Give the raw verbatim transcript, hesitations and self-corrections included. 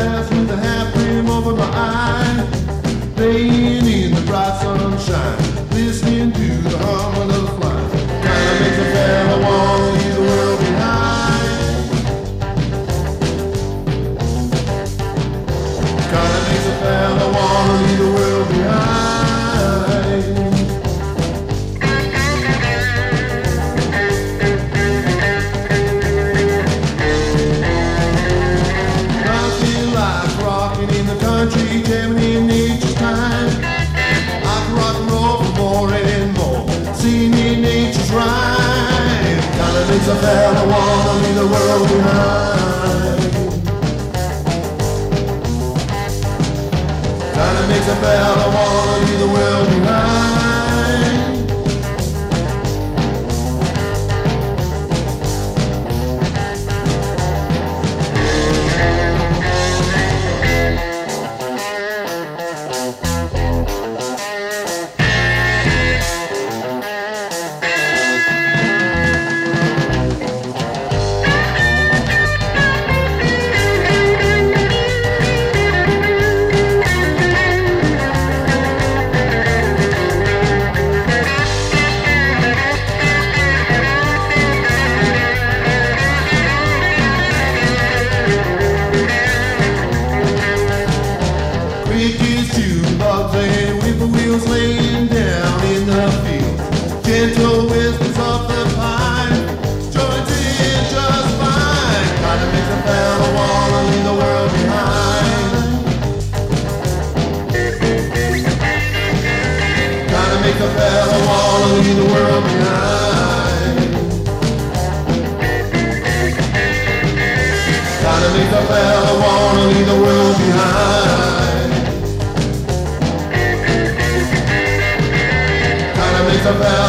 glass with a half brim over my eye, laying in the bright sunshine, listening to the hum of the fly. Kinda makes a fella wanna leave the world behind. Kinda makes a fella wanna leave the world behind. Country, jamming in nature's time. I can rock and roll for more and more, singing nature's rhyme. Kinda makes a fella wanna leave the world behind. Kinda makes a fella wanna leave the world behind. Laying down in the field, gentle whispers of the pine, joins in just fine. Kinda makes a fella wanna leave the world behind. Kinda makes a fella wanna leave the world behind. Kinda makes a fella wanna leave the world behind. Makes a